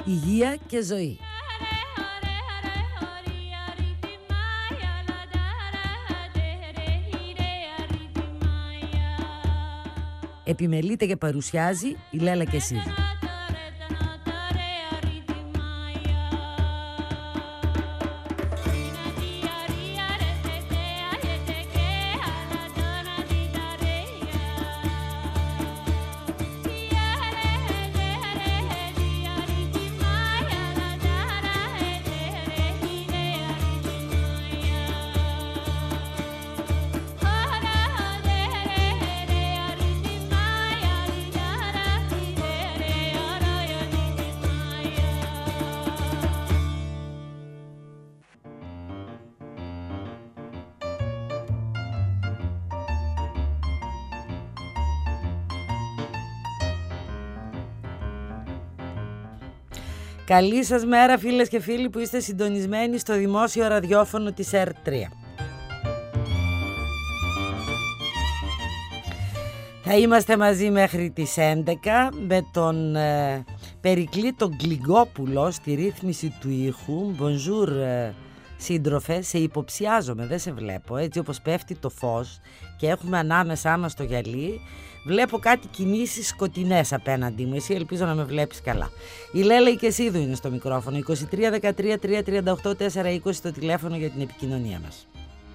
υγεία και ζωή. Επιμελείται και παρουσιάζει η Λέλα Κεσίδη. Καλή σας μέρα φίλες και φίλοι που είστε συντονισμένοι στο δημόσιο ραδιόφωνο της ΕΡΤ3. Θα είμαστε μαζί μέχρι τις 11 με τον Περικλή τον Γκλυγκόπουλο στη ρύθμιση του ήχου. Bonjour σύντροφε, σε υποψιάζομαι, δεν σε βλέπω. Έτσι όπως πέφτει το φως και έχουμε ανάμεσά μας το γυαλί, βλέπω κάτι κινήσεις σκοτεινές απέναντί μου. Εσύ ελπίζω να με βλέπεις καλά. Η Λέλα Κεσίδου είναι στο μικρόφωνο. 23 13 338 420 το τηλέφωνο για την επικοινωνία μας.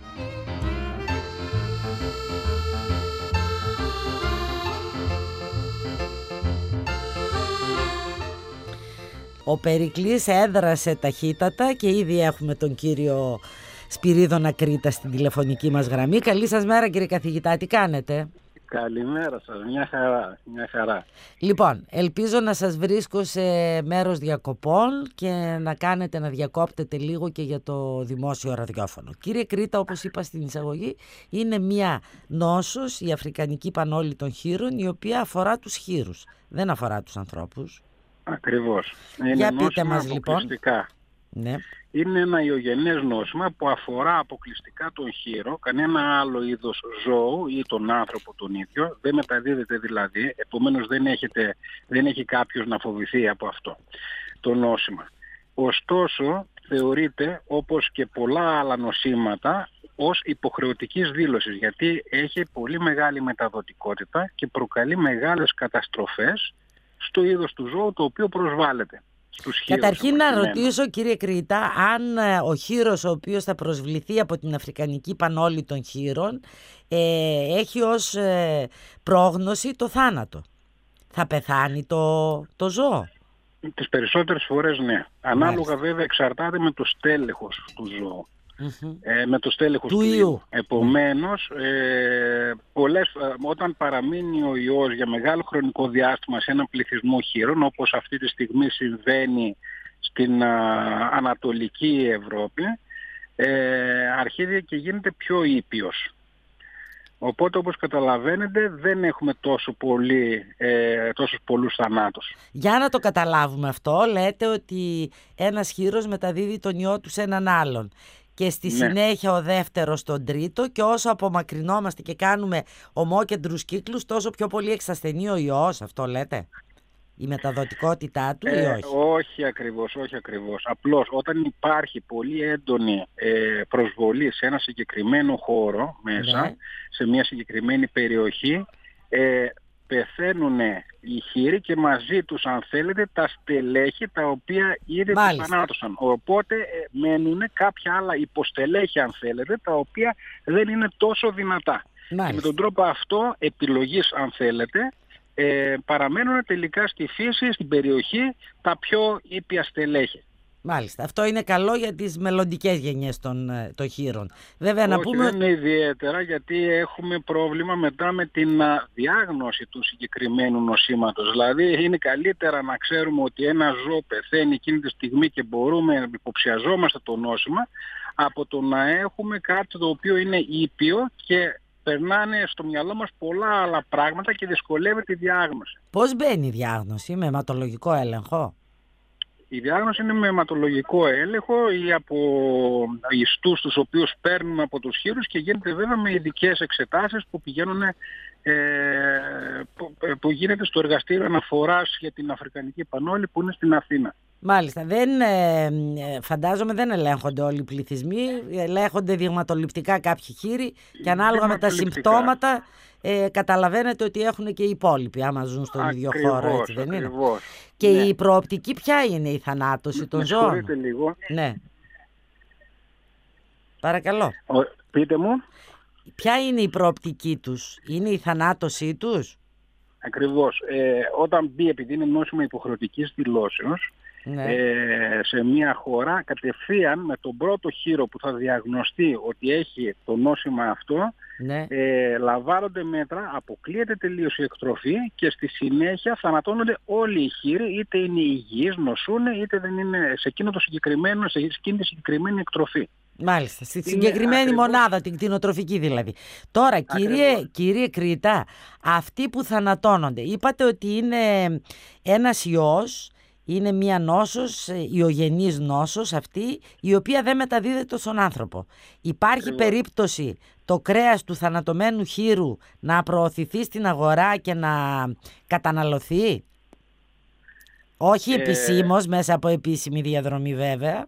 Ο Περικλής έδρασε ταχύτατα και ήδη έχουμε τον κύριο Σπυρίδωνα Κρήτα στην τηλεφωνική μας γραμμή. Καλή σας μέρα κύριε καθηγητά, τι κάνετε? Καλημέρα σας, μια χαρά. Λοιπόν, ελπίζω να σας βρίσκω σε μέρος διακοπών και να διακόπτετε λίγο και για το δημόσιο ραδιόφωνο. Κύριε Κρήτα, όπως είπα στην εισαγωγή, είναι μια νόσος, η αφρικανική πανόλη των χείρων, η οποία αφορά τους χείρους, δεν αφορά τους ανθρώπους. Ακριβώς. Για πείτε μας λοιπόν. Ναι. Είναι ένα ιογενές νόσημα που αφορά αποκλειστικά τον χείρο, κανένα άλλο είδος ζώου ή τον άνθρωπο τον ίδιο, δεν μεταδίδεται δηλαδή, επομένως δεν έχει κάποιος να φοβηθεί από αυτό το νόσημα. Ωστόσο θεωρείται, όπως και πολλά άλλα νοσήματα, ως υποχρεωτικής δήλωσης, γιατί έχει πολύ μεγάλη μεταδοτικότητα και προκαλεί μεγάλες καταστροφές στο είδος του ζώου το οποίο προσβάλλεται. Καταρχήν να ρωτήσω κύριε Κρήτα, αν ο χείρος ο οποίος θα προσβληθεί από την αφρικανική πανόλη των χείρων έχει ως πρόγνωση το θάνατο. Θα πεθάνει το ζώο? Τις περισσότερες φορές ναι. Ανάλογα βέβαια εξαρτάται με το στέλεχος του ζώου. Με το στέλεχος του ιού. Επομένως, όταν παραμείνει ο ιός για μεγάλο χρονικό διάστημα σε έναν πληθυσμό χείρων, όπως αυτή τη στιγμή συμβαίνει στην Ανατολική Ευρώπη, αρχίζει και γίνεται πιο ήπιος. Οπότε όπως καταλαβαίνετε δεν έχουμε τόσους πολλούς θανάτους. Για να το καταλάβουμε αυτό, λέτε ότι ένας χείρος μεταδίδει τον ιό του σε έναν άλλον και στη συνέχεια ο δεύτερος τον τρίτο, και όσο απομακρυνόμαστε και κάνουμε ομόκεντρους κύκλους τόσο πιο πολύ εξασθενεί ο ιός, αυτό λέτε? Η μεταδοτικότητά του ή όχι? Όχι ακριβώς. Απλώς όταν υπάρχει πολύ έντονη προσβολή σε ένα συγκεκριμένο χώρο μέσα, σε μια συγκεκριμένη περιοχή, πεθαίνουν οι χείροι και μαζί τους, αν θέλετε, τα στελέχη τα οποία ήδη τους θανάτωσαν. Οπότε μένουν κάποια άλλα υποστελέχη, αν θέλετε, τα οποία δεν είναι τόσο δυνατά. Και με τον τρόπο αυτό επιλογής, αν θέλετε, παραμένουν τελικά στη φύση, στην περιοχή, τα πιο ήπια στελέχη. Μάλιστα. Αυτό είναι καλό για τις μελλοντικές γενιές των χείρων. Βέβαια, να πούμε... δεν είναι ιδιαίτερα, γιατί έχουμε πρόβλημα μετά με την διάγνωση του συγκεκριμένου νοσήματος. Δηλαδή είναι καλύτερα να ξέρουμε ότι ένα ζώο πεθαίνει εκείνη τη στιγμή και μπορούμε να υποψιαζόμαστε το νόσημα, από το να έχουμε κάτι το οποίο είναι ήπιο και περνάνε στο μυαλό μας πολλά άλλα πράγματα και δυσκολεύεται η διάγνωση. Πώς μπαίνει η διάγνωση? Με αιματολογικό έλεγχο? Η διάγνωση είναι με αιματολογικό έλεγχο ή από ιστούς τους οποίους παίρνουμε από τους χείρους, και γίνεται βέβαια με ειδικές εξετάσεις που που γίνεται στο εργαστήριο αναφοράς για την αφρικανική πανόλη που είναι στην Αθήνα. Μάλιστα. Φαντάζομαι δεν ελέγχονται όλοι οι πληθυσμοί. Ελέγχονται δειγματοληπτικά κάποιοι χείροι και ανάλογα με τα συμπτώματα καταλαβαίνετε ότι έχουν και οι υπόλοιποι άμα ζουν στον ίδιο χώρο, έτσι δεν είναι? Και η προοπτική ποια είναι, η θανάτωση των ζώων? Συγχωρείτε λίγο. Ναι. Παρακαλώ. Πείτε μου. Ποια είναι η προοπτική τους? Είναι η θανάτωσή τους? Ακριβώς. Όταν μπει, επειδή είναι νόσημα υποχρεωτικής δηλώσεως, σε μια χώρα, κατευθείαν με τον πρώτο χείρο που θα διαγνωστεί ότι έχει το νόσημα αυτό, λαμβάνονται μέτρα, αποκλείεται τελείως η εκτροφή και στη συνέχεια θανατώνονται όλοι οι χείροι, είτε είναι υγιείς, νοσούν, είτε δεν είναι σε εκείνη τη συγκεκριμένη εκτροφή. Μάλιστα, στη συγκεκριμένη μονάδα, την κτηνοτροφική δηλαδή. Τώρα, κύριε Κρήτα, αυτοί που θανατώνονται, είπατε ότι είναι ένας ιός, είναι μία νόσος, ιογενής νόσος αυτή, η οποία δεν μεταδίδεται στον άνθρωπο. Υπάρχει περίπτωση το κρέας του θανατωμένου χείρου να προωθηθεί στην αγορά και να καταναλωθεί? Όχι επισήμως, μέσα από επίσημη διαδρομή βέβαια.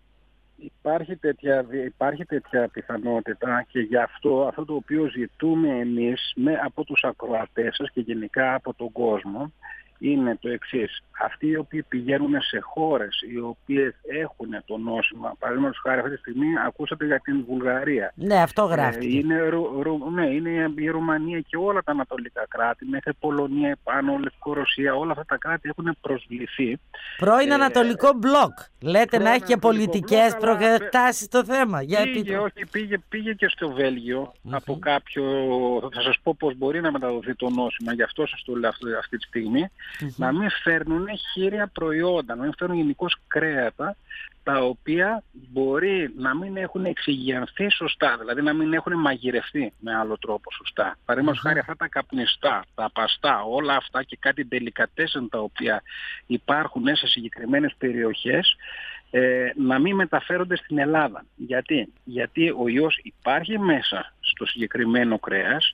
Υπάρχει τέτοια πιθανότητα και γι' αυτό το οποίο ζητούμε εμείς από τους ακροατές σας και γενικά από τον κόσμο είναι το εξής. Αυτοί οι οποίοι πηγαίνουν σε χώρες οι οποίες έχουν το νόσημα, παραδείγματος χάρη αυτή τη στιγμή ακούσατε για την Βουλγαρία. Ναι, αυτό γράφτηκε. Είναι η Ρουμανία και όλα τα ανατολικά κράτη, μέχρι Πολωνία επάνω, Λευκορωσία, όλα αυτά τα κράτη έχουν προσβληθεί. Πρώην Ανατολικό μπλοκ. Λέτε να έχει και πολιτικές προεκτάσεις στο θέμα. Πήγε και στο Βέλγιο από κάποιο, θα σας πω πώς μπορεί να μεταδοθεί το νόσημα, γι' αυτό σας το λέω αυτή τη στιγμή. Να μην φέρνουν χείρια προϊόντα, να μην φέρνουν γενικώς κρέατα τα οποία μπορεί να μην έχουν εξυγιανθεί σωστά, δηλαδή να μην έχουν μαγειρευτεί με άλλο τρόπο σωστά. Παραδείγματος χάρη αυτά τα καπνιστά, τα παστά, όλα αυτά και κάτι ντελικατέσεν τα οποία υπάρχουν σε συγκεκριμένες περιοχές, να μην μεταφέρονται στην Ελλάδα. Γιατί ο ιός υπάρχει μέσα στο συγκεκριμένο κρέας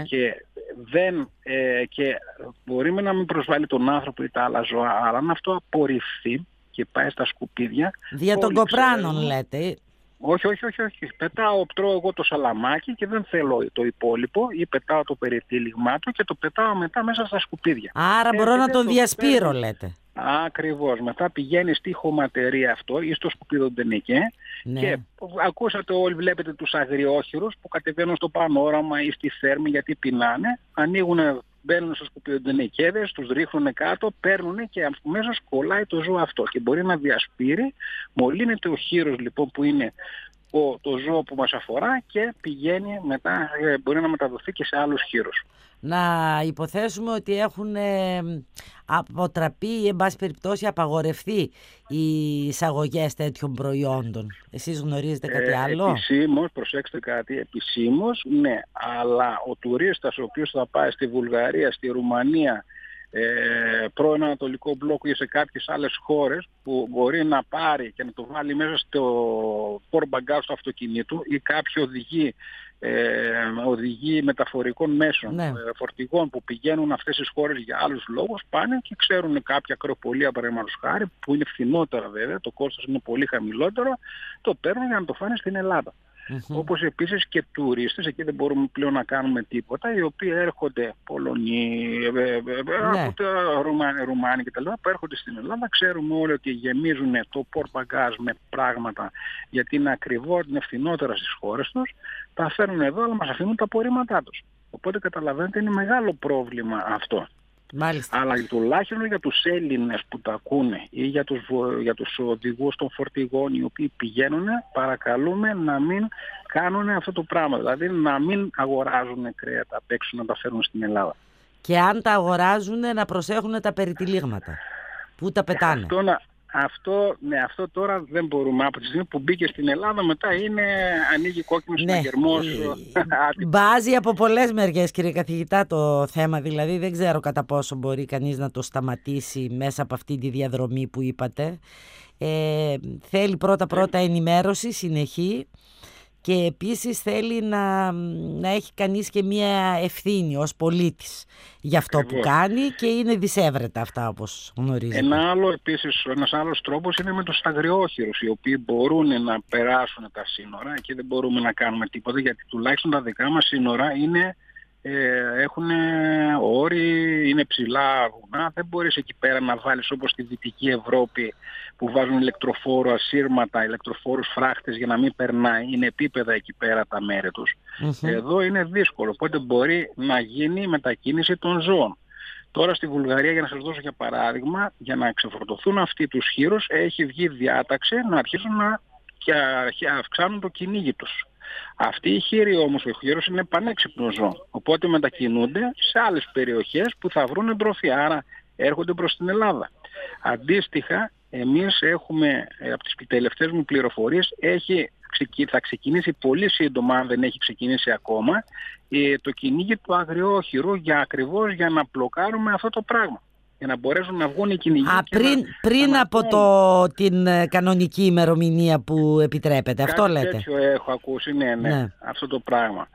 και μπορούμε να μην προσβάλλει τον άνθρωπο ή τα άλλα ζώα, αλλά αν αυτό απορριφθεί και πάει στα σκουπίδια... Δια των κοπράνων λέτε. Όχι. Τρώω εγώ το σαλαμάκι και δεν θέλω το υπόλοιπο, ή πετάω το περιτύλιγμά του και το πετάω μετά μέσα στα σκουπίδια. Άρα μπορώ να το διασπείρω, λέτε. Ακριβώς. Μετά πηγαίνει στη χωματερία αυτό ή στο σκουπιδοντενικέ και ακούσατε όλοι, βλέπετε τους αγριόχειρους που κατεβαίνουν στο πανόραμα ή στη Θέρμη γιατί πεινάνε, μπαίνουν στους σκουπιδοντενικέδες, τους ρίχνουν κάτω, παίρνουν και αμέσως κολλάει το ζώο αυτό και μπορεί να διασπείρει, μολύνεται ο χείρος λοιπόν που είναι το ζώο που μας αφορά και πηγαίνει μετά, μπορεί να μεταδοθεί και σε άλλους χείρους. Να υποθέσουμε ότι έχουν αποτραπεί ή εν πάση περιπτώσει απαγορευτεί οι εισαγωγές τέτοιων προϊόντων. Εσείς γνωρίζετε κάτι άλλο? Επισήμως, προσέξτε κάτι, επισήμως, ναι, αλλά ο τουρίστας ο οποίος θα πάει στη Βουλγαρία, στη Ρουμανία, πρώην Ανατολικό μπλοκ ή σε κάποιες άλλες χώρες που μπορεί να πάρει και να το βάλει μέσα στο πορμπαγκάζ του αυτοκινήτου ή κάποιο οδηγοί μεταφορικών μέσων, φορτηγών που πηγαίνουν αυτές τις χώρες για άλλους λόγους, πάνε και ξέρουν κάποια ακροπολία παραδείγματος χάρη που είναι φθηνότερα βέβαια, το κόστος είναι πολύ χαμηλότερο, το παίρνουν για να το φάνε στην Ελλάδα. Όπως επίσης και τουρίστες, εκεί δεν μπορούμε πλέον να κάνουμε τίποτα, οι οποίοι έρχονται Πολωνοί, Ρουμάνοι κτλ. Που έρχονται στην Ελλάδα, ξέρουμε όλοι ότι γεμίζουν το πορπαγκάζ με πράγματα γιατί είναι ακριβό, είναι φθηνότερα στις χώρες τους, τα φέρνουν εδώ αλλά μας αφήνουν τα απορρίμματά τους. Οπότε καταλαβαίνετε είναι μεγάλο πρόβλημα αυτό. Μάλιστα. Αλλά τουλάχιστον για τους Έλληνες που τα ακούνε ή για τους οδηγούς των φορτηγών οι οποίοι πηγαίνουν, παρακαλούμε να μην κάνουν αυτό το πράγμα. Δηλαδή να μην αγοράζουν κρέατα απ' έξω να τα φέρουν στην Ελλάδα. Και αν τα αγοράζουν να προσέχουν τα περιτυλίγματα. Πού τα πετάνε. Αυτό τώρα δεν μπορούμε. Από τη στιγμή που μπήκε στην Ελλάδα μετά ανοίγει κόκκινος συναγερμός. Μπάζει από πολλές μεριές κύριε καθηγητά το θέμα, δηλαδή δεν ξέρω κατά πόσο μπορεί κανείς να το σταματήσει μέσα από αυτή τη διαδρομή που είπατε. Θέλει πρώτα ενημέρωση, συνεχή και επίσης θέλει να έχει κανείς και μία ευθύνη ως πολίτης για αυτό που κάνει και είναι δυσέβρετα αυτά όπως γνωρίζετε. Ένας άλλος τρόπος είναι με τους αγριόχειρους, οι οποίοι μπορούν να περάσουν τα σύνορα και δεν μπορούμε να κάνουμε τίποτα, γιατί τουλάχιστον τα δικά μας σύνορα έχουν όροι, είναι ψηλά βουνά, δεν μπορείς εκεί πέρα να βάλεις όπως στη Δυτική Ευρώπη που βάζουν ηλεκτροφόρο ασύρματα, ηλεκτροφόρους φράχτες για να μην περνάει, είναι επίπεδα εκεί πέρα τα μέρη τους. Εδώ είναι δύσκολο, οπότε μπορεί να γίνει μετακίνηση των ζώων. Τώρα στη Βουλγαρία, για να σας δώσω για παράδειγμα, για να ξεφορτωθούν αυτοί τους χήρους, έχει βγει διάταξη να αρχίσουν να αυξάνουν το κυνήγι τους. Αυτοί οι χείροι όμως, ο χείρος είναι πανέξυπνο ζώο, οπότε μετακινούνται σε άλλες περιοχές που θα βρουν τροφή, άρα έρχονται προς την Ελλάδα. Αντίστοιχα, εμείς έχουμε, από τις τελευταίες μου πληροφορίες, θα ξεκινήσει πολύ σύντομα, αν δεν έχει ξεκινήσει ακόμα, το κυνήγι του αγριόχειρου ακριβώς για να μπλοκάρουμε αυτό το πράγμα. Για να μπορέσουν να βγουν οι κυνηγοί. Πριν από την κανονική ημερομηνία που επιτρέπεται, αυτό λέτε. Τέτοιο έχω ακούσει, ναι, αυτό το πράγμα.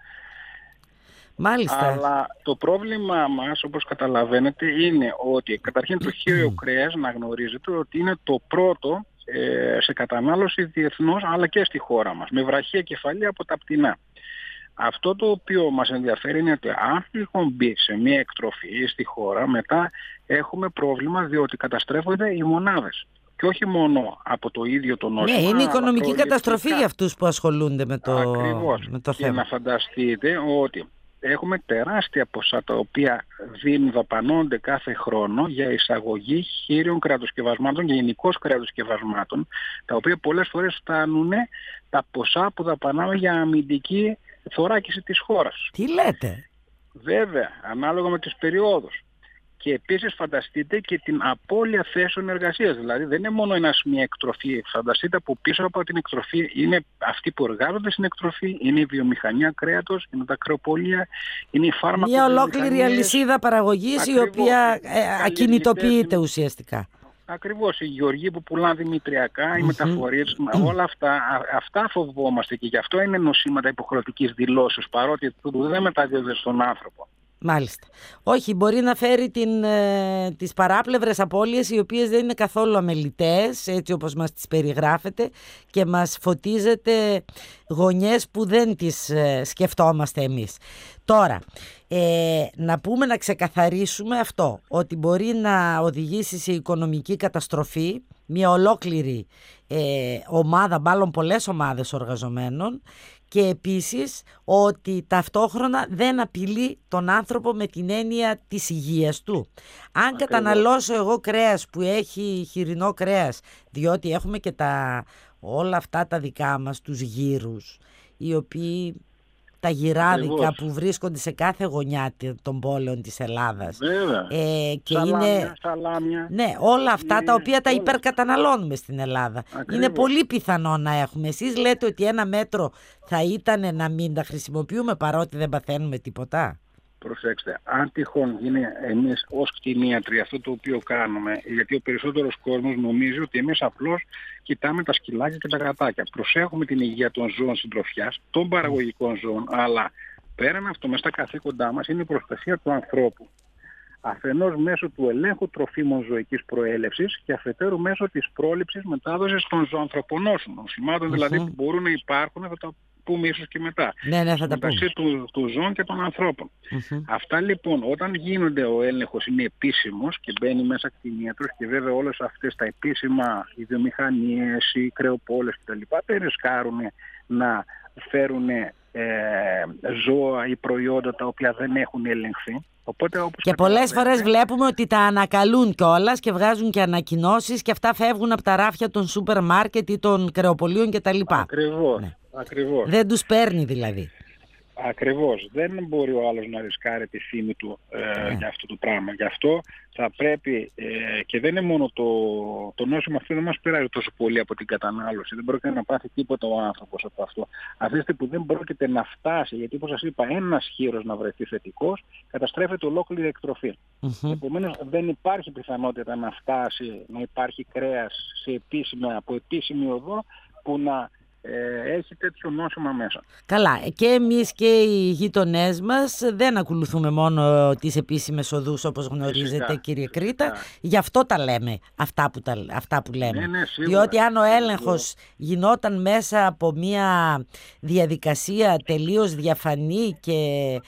Μάλιστα. Αλλά το πρόβλημα μας, όπως καταλαβαίνετε, είναι ότι καταρχήν το χείριο κρέας, να γνωρίζετε ότι είναι το πρώτο σε κατανάλωση διεθνώς, αλλά και στη χώρα μας, με βραχία κεφαλή από τα πτηνά. Αυτό το οποίο μας ενδιαφέρει είναι ότι αν τυχόν μπει σε μια εκτροφή στη χώρα, μετά έχουμε πρόβλημα, διότι καταστρέφονται οι μονάδες. Και όχι μόνο από το ίδιο το νόσημα. Ναι, είναι οικονομική καταστροφή για αυτούς που ασχολούνται με το θέμα. Και να φανταστείτε ότι έχουμε τεράστια ποσά τα οποία δαπανώνται κάθε χρόνο για εισαγωγή χείριων κρεατοσκευασμάτων και γενικώς κρεατοσκευασμάτων, τα οποία πολλές φορές φτάνουν τα ποσά που δαπανάμε για αμυντική θωράκιση της χώρας. Τι λέτε? Βέβαια, ανάλογα με τις περιόδους. Και επίσης φανταστείτε και την απώλεια θέσεων εργασίας. Δηλαδή δεν είναι μόνο μια εκτροφή. Φανταστείτε από πίσω από την εκτροφή είναι αυτοί που εργάζονται στην εκτροφή, είναι η βιομηχανία κρέατος, είναι τα κρεοπολία, είναι η φάρμακο. Μια ολόκληρη αλυσίδα παραγωγής η οποία ακινητοποιείται ουσιαστικά. Ακριβώς, οι γεωργοί που πουλάνε δημητριακά, οι μεταφορείς, όλα αυτά φοβόμαστε και γι' αυτό είναι νοσήματα υποχρεωτικής δηλώσεως, παρότι δεν μεταδίδονται στον άνθρωπο. Μάλιστα. Όχι, μπορεί να φέρει τις παράπλευρες απώλειες, οι οποίες δεν είναι καθόλου αμεληταίες, έτσι όπως μας τις περιγράφετε, και μας φωτίζετε γωνιές που δεν τις σκεφτόμαστε εμείς. Τώρα, να ξεκαθαρίσουμε αυτό, ότι μπορεί να οδηγήσει σε οικονομική καταστροφή μια ολόκληρη ομάδα, μάλλον πολλές ομάδες εργαζομένων, και επίσης ότι ταυτόχρονα δεν απειλεί τον άνθρωπο με την έννοια της υγείας του. Αν καταναλώσω εγώ κρέας που έχει χοιρινό κρέας, διότι έχουμε και όλα αυτά τα δικά μας, τους γύρους, οι οποίοι τα γυράδικα που βρίσκονται σε κάθε γωνιά των πόλεων της Ελλάδας. Και σαλάμια. Ναι, όλα αυτά τα οποία τα υπερκαταναλώνουμε στην Ελλάδα. Είναι πολύ πιθανό να έχουμε. Εσείς λέτε ότι 1 μέτρο θα ήταν να μην τα χρησιμοποιούμε, παρότι δεν παθαίνουμε τίποτα. Προσέξτε, αν τυχόν γίνει εμείς ως κτηνίατροι αυτό το οποίο κάνουμε, γιατί ο περισσότερος κόσμος νομίζει ότι εμείς απλώς κοιτάμε τα σκυλάκια και τα γατάκια. Προσέχουμε την υγεία των ζώων συντροφιάς, των παραγωγικών ζώων, αλλά πέραν αυτό, μέσα στα καθήκοντά μας είναι η προστασία του ανθρώπου. Αφενός μέσω του ελέγχου τροφίμων ζωικής προέλευσης και αφετέρου μέσω της πρόληψης μετάδοσης των ζωανθρωπονόσων, νοσημάτων δηλαδή που μπορούν να υπάρχουν, θα τα πούμε ίσως και μετά, μεταξύ του ζώων και των ανθρώπων. Αυτά λοιπόν, όταν γίνονται ο έλεγχος είναι επίσημος και μπαίνει μέσα κτηνίατρος, και βέβαια όλες αυτές τα επίσημα, οι βιομηχανίες, οι κρεοπόλες κτλ. Δεν ρισκάρουν να φέρουν ζώα ή προϊόντα τα οποία δεν έχουν ελεγχθεί. Οπότε, και πολλές φορές βλέπουμε ότι τα ανακαλούν κιόλας και βγάζουν και ανακοινώσεις και αυτά φεύγουν από τα ράφια των σούπερ μάρκετ ή των κρεοπολίων κτλ. Ακριβώς. Δεν τους παίρνει δηλαδή. Ακριβώς. Δεν μπορεί ο άλλος να ρισκάρει τη φήμη του για αυτό το πράγμα. Γι' αυτό θα πρέπει, και δεν είναι μόνο το νόσημα αυτό, δεν μας πειράζει τόσο πολύ από την κατανάλωση. Δεν πρόκειται να πάθει τίποτα ο άνθρωπος από αυτό. Αυτή που δεν πρόκειται να φτάσει, γιατί όπως σας είπα, ένας χείρος να βρεθεί θετικός, καταστρέφεται ολόκληρη εκτροφή. Επομένως δεν υπάρχει πιθανότητα να φτάσει, να υπάρχει κρέας από επίσημη οδό που να έχει τέτοιο νόσημα μέσα. Καλά, και εμείς και οι γείτονές μας δεν ακολουθούμε μόνο τις επίσημες οδούς, όπως γνωρίζετε, Φυσικά, κύριε Κρήτα. Γι' αυτό τα λέμε αυτά που λέμε. Ναι, σίγουρα. Διότι αν ο έλεγχος γινόταν μέσα από μια διαδικασία τελείως διαφανή και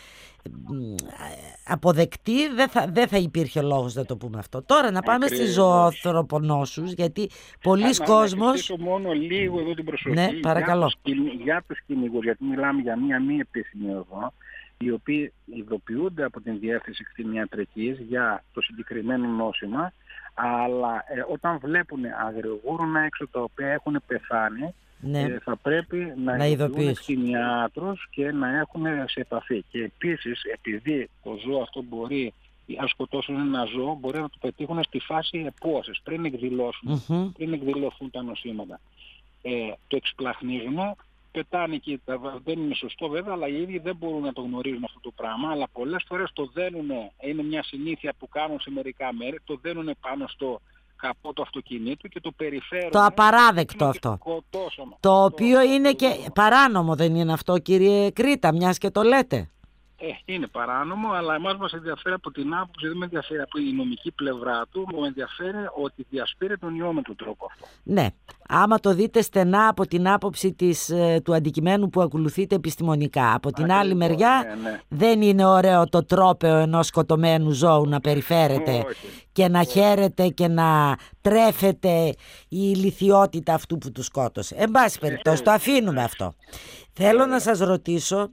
αποδεκτή, δεν θα υπήρχε λόγος να το πούμε αυτό. Τώρα να πάμε στις ζωοανθρωπονόσους, γιατί πολλοί κόσμος... Να μόνο λίγο εδώ την προσοχή, ναι, παρακαλώ. Για τους κυνηγούς, γιατί μιλάμε για μια μη επίσημη οδό, οι οποίοι ειδοποιούνται από την Διεύθυνση Κτηνιατρικής για το συγκεκριμένο νόσημα, αλλά όταν βλέπουν αγριογούρονα έξω τα οποία έχουν πεθάνει, ναι, θα πρέπει να ειδοποιούν κτηνιάτρους και να έχουν σε επαφή. Και επίσης, επειδή το ζώο αυτό μπορεί, αν σκοτώσουν ένα ζώο, μπορεί να το πετύχουν στη φάση επόασης, πριν εκδηλωθούν τα νοσήματα. Το εξπλαχνίζουν, πετάνε εκεί, δεν είναι σωστό βέβαια, αλλά οι ίδιοι δεν μπορούν να το γνωρίζουν αυτό το πράγμα, αλλά πολλές φορές το δένουν, είναι μια συνήθεια που κάνουν σε μερικά μέρη, το δένουν πάνω στο καπό του αυτοκινήτου και το περιφέρουν. Το απαράδεκτο αυτό. Το οποίο είναι και παράνομο, δεν είναι αυτό, κύριε Κρήτα, μιας και το λέτε? Είναι παράνομο, αλλά εμάς μας ενδιαφέρει από την άποψη, δεν με ενδιαφέρει από η νομική πλευρά του, με ενδιαφέρει ότι διασπείρει τον ιό με τον τρόπο αυτό. Ναι, άμα το δείτε στενά από την άποψη του αντικειμένου που ακολουθείτε επιστημονικά. Από την άλλη μεριά, δεν είναι ωραίο το τρόπαιο ενός σκοτωμένου ζώου να περιφέρεται και να χαίρεται και να τρέφεται η ηλιθιότητα αυτού που του σκότωσε. Εν πάση περιπτώσει, το αφήνουμε αυτό. Θέλω να σας ρωτήσω...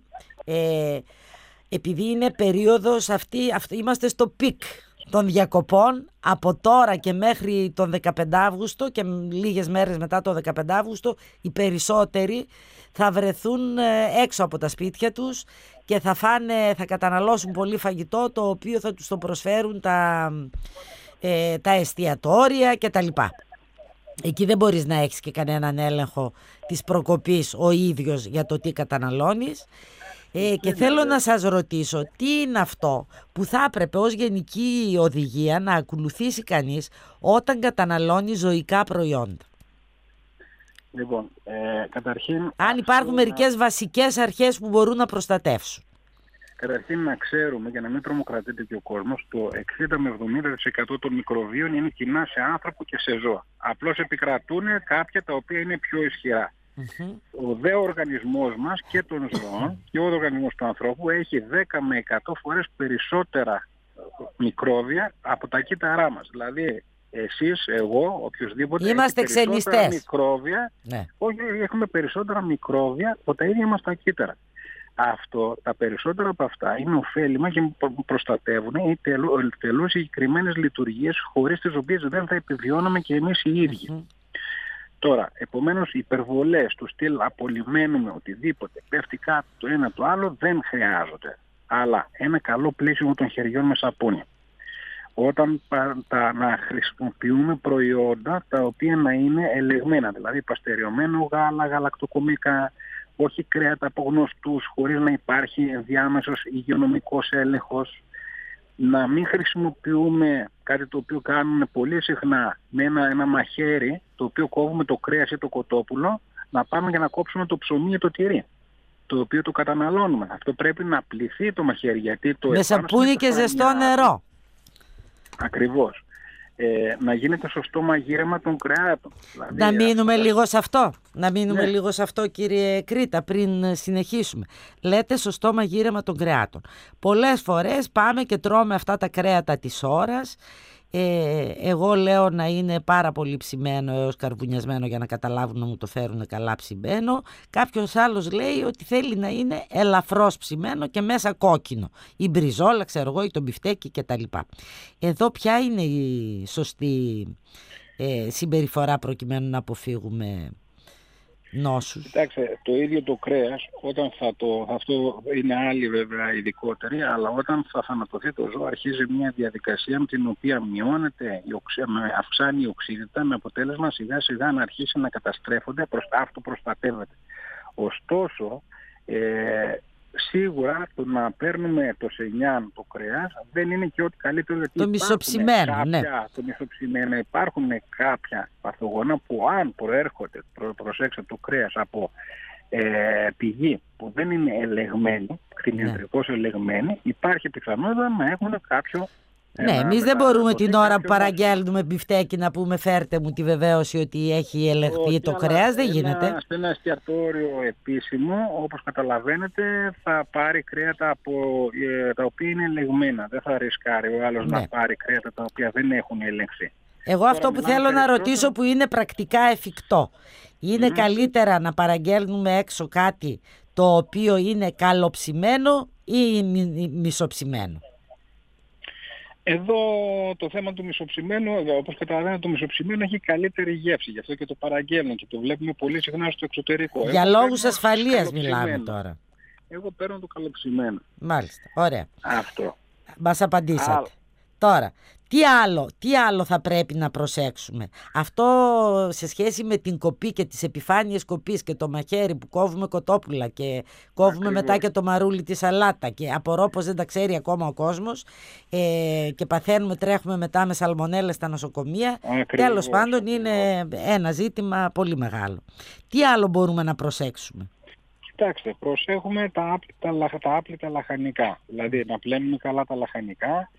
επειδή είναι περίοδος αυτή, είμαστε στο πικ των διακοπών, από τώρα και μέχρι τον 15 Αύγουστο και λίγες μέρες μετά τον 15 Αύγουστο, οι περισσότεροι θα βρεθούν έξω από τα σπίτια τους και θα καταναλώσουν πολύ φαγητό, το οποίο θα τους το προσφέρουν τα εστιατόρια κτλ. Εκεί δεν μπορείς να έχεις και κανέναν έλεγχο της προκοπής ο ίδιος για το τι καταναλώνεις. Και θέλω να σας ρωτήσω, τι είναι αυτό που θα έπρεπε ως γενική οδηγία να ακολουθήσει κανείς όταν καταναλώνει ζωικά προϊόντα? Λοιπόν, καταρχήν... Αν υπάρχουν μερικές βασικές αρχές που μπορούν να προστατεύσουν. Καταρχήν να ξέρουμε, για να μην τρομοκρατείται και ο κόσμος, το 60 με 70% των μικροβίων είναι κοινά σε άνθρωπο και σε ζώα. Απλώς επικρατούν κάποια τα οποία είναι πιο ισχυρά. Ο δε οργανισμός μας και των ζώων και ο οργανισμός του ανθρώπου έχει 10 με 100 φορές περισσότερα μικρόβια από τα κύτταρά μας. Δηλαδή εσείς, εγώ, οποιοδήποτε, είμαστε ξενιστές. Μικρόβια, όχι, έχουμε περισσότερα μικρόβια από τα ίδια μας τα κύτταρα. Αυτό, τα περισσότερα από αυτά είναι ωφέλιμα και προστατεύουν ή τελούν συγκεκριμένες λειτουργίες χωρίς τις οποίες δεν θα επιβιώναμε και εμείς οι ίδιοι. Τώρα, επομένως, οι υπερβολές του στυλ απολυμμένουμε οτιδήποτε, πέφτει κάτω το ένα το άλλο, δεν χρειάζονται. Αλλά ένα καλό πλήσιμο των χεριών με σαπούνι. Όταν να χρησιμοποιούμε προϊόντα τα οποία να είναι ελεγμένα, δηλαδή παστεριωμένο γάλα, γαλακτοκομικά, όχι κρέατα από γνωστούς, χωρίς να υπάρχει ενδιάμεσος υγειονομικός έλεγχος. Να μην χρησιμοποιούμε κάτι το οποίο κάνουν πολύ συχνά με ένα μαχαίρι, το οποίο κόβουμε το κρέας ή το κοτόπουλο, να πάμε για να κόψουμε το ψωμί ή το τυρί, το οποίο το καταναλώνουμε. Αυτό πρέπει να πλυθεί το μαχαίρι, γιατί το με σαπούνι και ζεστό νερό. Ακριβώς. Να γίνεται σωστό μαγείρεμα των κρεάτων. Δηλαδή, να μείνουμε λίγο σε αυτό. Να μείνουμε λίγο σε αυτό, κύριε Κρήτα, πριν συνεχίσουμε. Λέτε σωστό μαγείρεμα των κρεάτων. Πολλές φορές πάμε και τρώμε αυτά τα κρέατα της ώρας. Εγώ λέω να είναι πάρα πολύ ψημένο έως καρβουνιασμένο για να καταλάβουν να μου το φέρουν καλά ψημένο. Κάποιος άλλος λέει ότι θέλει να είναι ελαφρώς ψημένο και μέσα κόκκινο, η μπριζόλα, ξέρω εγώ, ή το μπιφτέκι κτλ. Εδώ ποια είναι η σωστή συμπεριφορά προκειμένου να αποφύγουμε νόσους? Κοιτάξτε, το ίδιο το κρέας, όταν αυτό είναι άλλη βέβαια ειδικότερη, αλλά όταν θα θανατωθεί το ζώο αρχίζει μια διαδικασία με την οποία μειώνεται, αυξάνει η οξύτητα, με αποτέλεσμα σιγά σιγά να αρχίσει να καταστρέφονται, αυτοπροστατεύεται. Ωστόσο, Σίγουρα το να παίρνουμε το σενιάν, το κρέας, δεν είναι και ό,τι καλύτερο. Γιατί το μισοψημένο, ναι. Το μισοψημένο, υπάρχουν κάποια παθογόνα που αν προέρχονται, προσέξτε, το κρέας από πηγή που δεν είναι ελεγμένη, κτηνιατρικώς ελεγμένη, υπάρχει πιθανότητα να έχουν κάποιο... Ναι, εμείς δεν μπορούμε την ώρα που παραγγέλνουμε μπιφτέκι να πούμε φέρτε μου τη βεβαίωση ότι έχει ελεγχθεί το κρέας, δεν γίνεται. Σε ένα εστιατόριο επίσημο, όπως καταλαβαίνετε, θα πάρει κρέατα τα οποία είναι ελεγμένα. Δεν θα ρισκάρει ο άλλος να πάρει κρέατα τα οποία δεν έχουν ελεγχθεί. Εγώ αυτό που θέλω να ρωτήσω που είναι πρακτικά εφικτό. Είναι καλύτερα να παραγγέλνουμε έξω κάτι το οποίο είναι καλοψημένο ή μισοψημένο? Εδώ το θέμα του μισοψημένου, όπως καταλαβαίνετε, το μισοψημένο έχει καλύτερη γεύση. Γι' αυτό και το παραγγέλνω και το βλέπουμε πολύ συχνά στο εξωτερικό. Για λόγους ασφαλείας μιλάμε τώρα. Εγώ παίρνω το καλοψημένο. Μάλιστα, ωραία. Αυτό. Μας απαντήσατε. Τώρα, τι άλλο θα πρέπει να προσέξουμε? Αυτό σε σχέση με την κοπή και τις επιφάνειες κοπής και το μαχαίρι που κόβουμε κοτόπουλα και κόβουμε μετά και το μαρούλι τη σαλάτα και απορώ πως δεν τα ξέρει ακόμα ο κόσμος και τρέχουμε μετά με σαλμονέλες στα νοσοκομεία. Τέλος πάντων είναι ένα ζήτημα πολύ μεγάλο. Τι άλλο μπορούμε να προσέξουμε? Κοιτάξτε, προσέχουμε τα άπλυτα λαχανικά, δηλαδή να πλένουμε καλά τα λαχανικά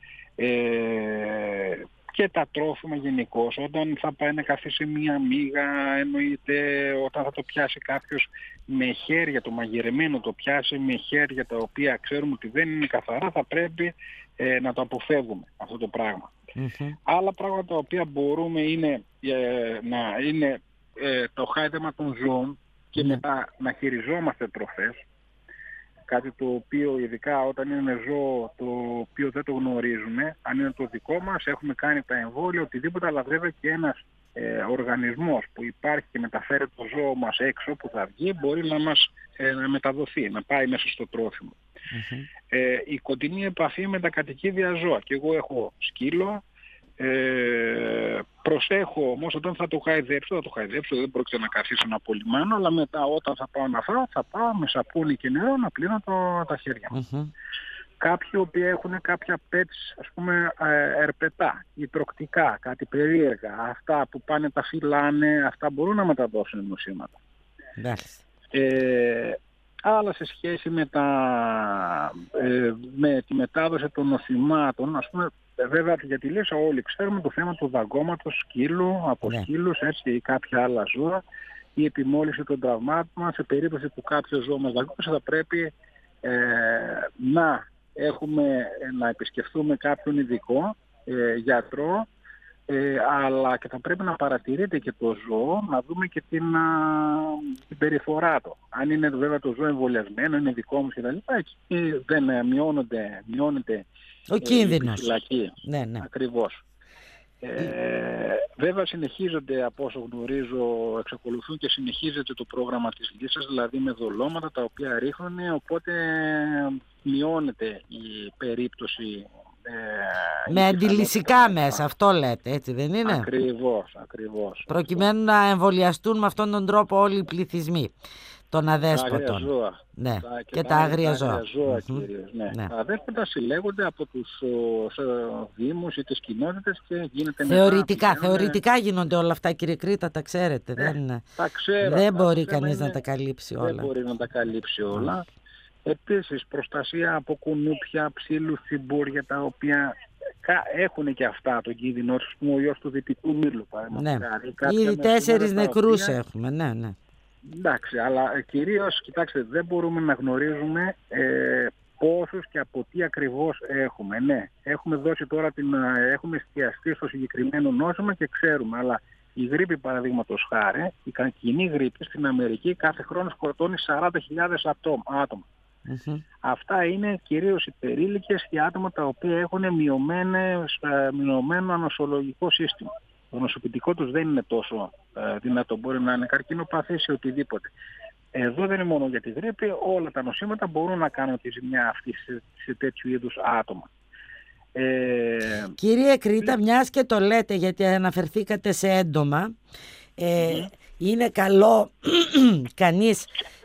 και τα τρόφιμα γενικώς. Όταν θα πάει να καθίσει σε μία μύγα, εννοείται όταν θα το πιάσει κάποιος με χέρια, το μαγειρεμένο το πιάσει με χέρια τα οποία ξέρουμε ότι δεν είναι καθαρά, θα πρέπει να το αποφεύγουμε αυτό το πράγμα. Άλλα πράγματα τα οποία μπορούμε είναι το χάιδεμα των ζώων και μετά να χειριζόμαστε τροφές. Κάτι το οποίο ειδικά όταν είναι ζώο το οποίο δεν το γνωρίζουμε, αν είναι το δικό μας, έχουμε κάνει τα εμβόλια, οτιδήποτε, αλλά βέβαια και ένας οργανισμός που υπάρχει και μεταφέρει το ζώο μας έξω που θα βγει μπορεί να μεταδοθεί, να πάει μέσα στο τρόφιμο. Η κοντινή επαφή με τα κατοικίδια ζώα. Και εγώ έχω σκύλο, προσέχω όμως όταν θα το χαϊδέψω, δεν πρόκειται να καθίσω να απολυμάνω, αλλά μετά όταν θα πάω να φάω, θα πάω με σαπούνι και νερό να πλύνω τα χέρια μου. Κάποιοι οποίοι έχουν κάποια πέτς, ας πούμε ερπετά ή τροκτικά, κάτι περίεργα, αυτά που πάνε τα φυλάνε, αυτά μπορούν να μεταδώσουν νοσήματα. Άλλα σε σχέση με τη μετάδοση των νοσημάτων, ας πούμε, βέβαια για τη λύση όλοι ξέρουμε το θέμα του δαγκώματος σκύλου, από σκύλους έτσι, ή κάποια άλλα ζώα, η επιμόλυνση των τραυμάτων. Σε περίπτωση που κάποιο ζώο μας δαγκώσε θα πρέπει να επισκεφθούμε κάποιον ειδικό γιατρό, αλλά και θα πρέπει να παρατηρείται και το ζώο, να δούμε και την περιφορά του. Αν είναι βέβαια το ζώο εμβολιασμένο, είναι δικό μου κτλ. Εκεί δεν μειώνεται ο κίνδυνος. Η φυλακή. Ναι. Ακριβώς. Βέβαια συνεχίζονται, από όσο γνωρίζω, εξακολουθούν και συνεχίζεται το πρόγραμμα της λύσης, δηλαδή με δολώματα τα οποία ρίχνουν, οπότε μειώνεται η περίπτωση. Με αντιλυσικά μέσα, αυτό λέτε, έτσι δεν είναι? Ακριβώς. Προκειμένου να εμβολιαστούν με αυτόν τον τρόπο όλοι οι πληθυσμοί των αδέσποτων. Και τα άγρια ζώα. Τα αδέσποτα συλλέγονται από τους δήμους ή τις κοινότητες και γίνεται Θεωρητικά γίνονται όλα αυτά, κύριε Κρήτα, τα ξέρετε. Δεν μπορεί κανείς να τα καλύψει όλα. Δεν μπορεί να τα καλύψει όλα. Επίσης, προστασία από κουνούπια, ψήλους, τσιμπούρια, τα οποία έχουν και αυτά τον κίνδυνο, ας πούμε, ο ιός του δυτικού μήλου. Ήδη 4 νεκρούς έχουμε, ναι. Εντάξει, αλλά κυρίως, κοιτάξτε, δεν μπορούμε να γνωρίζουμε πόσους και από τι ακριβώς έχουμε. Ναι, έχουμε δώσει τώρα έχουμε εστιαστεί στο συγκεκριμένο νόσημα και ξέρουμε, αλλά η γρίπη, παραδείγματος χάρη, η καρκινή γρίπη στην Αμερική κάθε χρόνο σκοτώνει 40.000 άτομα. Αυτά είναι κυρίως οι περίλικες και άτομα τα οποία έχουν μειωμένο ανοσολογικό σύστημα. Το νοσοποιητικό τους δεν είναι τόσο δυνατό, μπορεί να είναι καρκινοπαθής ή οτιδήποτε. Εδώ δεν είναι μόνο για τη γρίπη, όλα τα νοσήματα μπορούν να κάνουν τη ζημιά αυτή σε τέτοιου είδους άτομα. Κύριε Κρήτα, μιας και το λέτε, γιατί αναφερθήκατε σε έντομα, Είναι καλό κανείς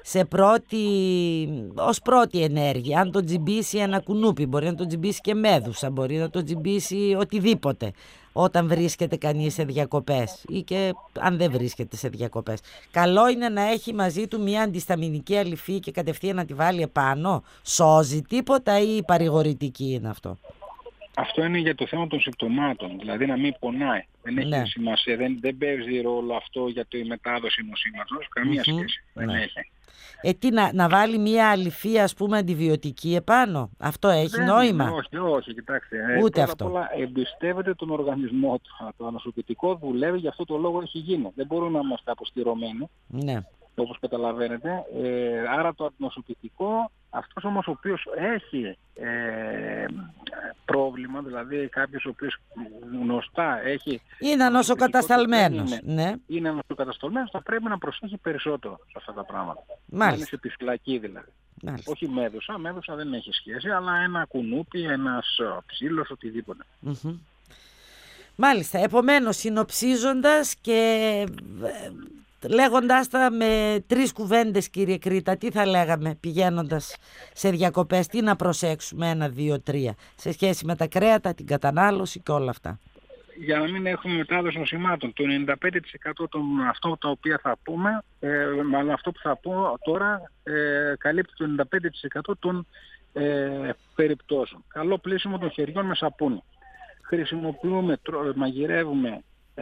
ως πρώτη ενέργεια, αν το τζιμπήσει ένα κουνούπι, μπορεί να το τζιμπήσει και μέδουσα, μπορεί να το τζιμπήσει οτιδήποτε, όταν βρίσκεται κανείς σε διακοπές ή και αν δεν βρίσκεται σε διακοπές. Καλό είναι να έχει μαζί του μια αντισταμινική αλυφή και κατευθείαν να τη βάλει επάνω. Σώζει τίποτα ή παρηγορητική είναι αυτό? Αυτό είναι για το θέμα των συμπτωμάτων, δηλαδή να μην πονάει. Δεν έχει σημασία, δεν παίζει ρόλο αυτό για τη μετάδοση νοσήματος, καμία σχέση. Δεν έχει. Τι να βάλει μια αλυφή, ας πούμε, αντιβιωτική επάνω? Αυτό έχει νόημα? Όχι, κοιτάξτε. Ούτε αυτό. Απ' όλα εμπιστεύεται τον οργανισμό του. Το ανοσοποιητικό δουλεύει, γι' αυτό το λόγο έχει γίνει. Δεν μπορούμε να είμαστε αποστηρωμένοι. Ναι. Όπως καταλαβαίνετε. Άρα το ανοσοποιητικό, αυτός όμως ο οποίος έχει πρόβλημα, δηλαδή κάποιος ο οποίος γνωστά έχει... Είναι ανοσοκατασταλμένος. Ναι. Είναι ανοσοκατασταλμένος, θα πρέπει να προσέχει περισσότερο σε αυτά τα πράγματα. Μάλιστα. Να είναι σε επιφυλακή δηλαδή. Μάλιστα. Όχι μέδουσα δεν έχει σχέση, αλλά ένα κουνούπι, ένας ψήλος, οτιδήποτε. Μάλιστα, επομένως συνοψίζοντας και λέγοντάς τα με 3 κουβέντες, κύριε Κρήτα, τι θα λέγαμε πηγαίνοντας σε διακοπές, τι να προσέξουμε, 1, 2, 3, σε σχέση με τα κρέατα, την κατανάλωση και όλα αυτά? Για να μην έχουμε μετάδοση νοσημάτων, το 95% των αυτό τα οποία θα πούμε, μάλλον αυτό που θα πω τώρα, καλύπτει το 95% των περιπτώσεων. Καλό πλύσιμο των χεριών με σαπούνι. Χρησιμοποιούμε, μαγειρεύουμε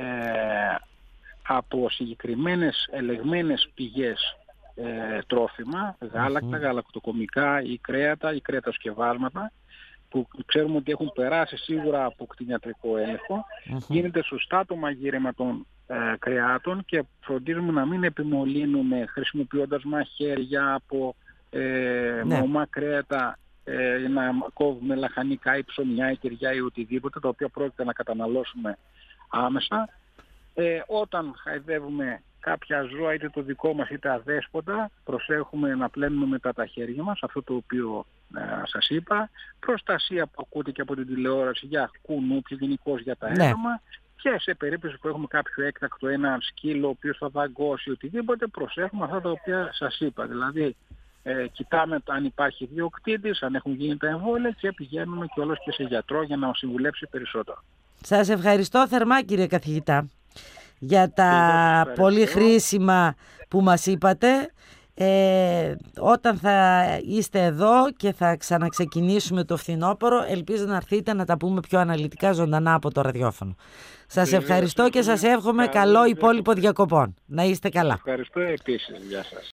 από συγκεκριμένες ελεγμένες πηγές τρόφιμα, γάλακτα, γαλακτοκομικά ή κρέατοσκευάσματα, που ξέρουμε ότι έχουν περάσει σίγουρα από κτηνιατρικό έλεγχο. Γίνεται σωστά το μαγείρεμα των κρεάτων και φροντίζουμε να μην επιμολύνουμε χρησιμοποιώντας μαχαίρια από ομά κρέατα, να κόβουμε λαχανικά ή ψωμιά ή τυριά ή οτιδήποτε, τα οποία πρόκειται να καταναλώσουμε άμεσα. Όταν χαϊδεύουμε κάποια ζώα, είτε το δικό μας είτε αδέσποτα, προσέχουμε να πλένουμε μετά τα χέρια μας, αυτό το οποίο σας είπα. Προστασία που ακούτε και από την τηλεόραση για κουνούπια, γενικώς για τα έντομα. Και σε περίπτωση που έχουμε κάποιο έκτακτο, ένα σκύλο ο οποίος θα δαγκώσει οτιδήποτε, προσέχουμε αυτά τα οποία σας είπα. Δηλαδή κοιτάμε αν υπάρχει διοκτήτης, αν έχουν γίνει τα εμβόλια και πηγαίνουμε κιόλας και σε γιατρό για να μας συμβουλέψει περισσότερο. Σας ευχαριστώ θερμά, κύριε καθηγητά, για τα πολύ χρήσιμα που μας είπατε. Όταν θα είστε εδώ και θα ξαναξεκινήσουμε το φθινόπωρο, ελπίζω να έρθετε να τα πούμε πιο αναλυτικά ζωντανά από το ραδιόφωνο. Σας ευχαριστώ και σας εύχομαι καλό υπόλοιπο διακοπών. Να είστε καλά. Ευχαριστώ επίσης. Γεια σας.